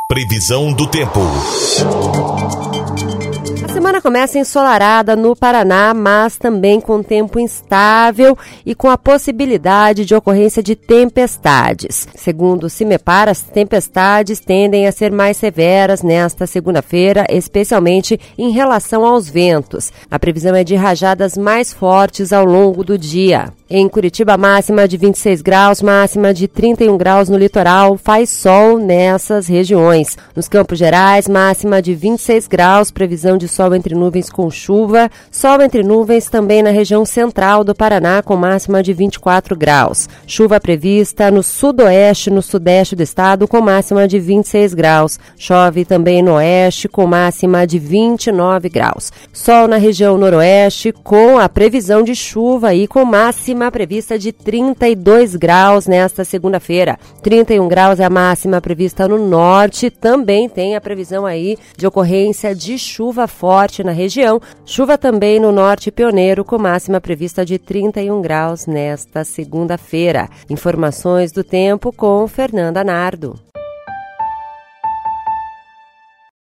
Previsão do tempo. A semana começa ensolarada no Paraná, mas também com tempo instável e com a possibilidade de ocorrência de tempestades. Segundo o CIMEPAR, as tempestades tendem a ser mais severas nesta segunda-feira, especialmente em relação aos ventos. A previsão é de rajadas mais fortes ao longo do dia. Em Curitiba, máxima de 26 graus, máxima de 31 graus no litoral, faz sol nessas regiões. Nos Campos Gerais, máxima de 26 graus, previsão de sol entre nuvens com chuva, sol entre nuvens também na região central do Paraná, com máxima de 24 graus. Chuva prevista no sudoeste e no sudeste do estado, com máxima de 26 graus. Chove também no oeste, com máxima de 29 graus. Sol na região noroeste, com a previsão de chuva e com máxima prevista de 32 graus nesta segunda-feira. 31 graus é a máxima prevista no norte. Também tem a previsão aí de ocorrência de chuva forte na região. Chuva também no norte pioneiro, com máxima prevista de 31 graus nesta segunda-feira. Informações do tempo com Fernanda Nardo.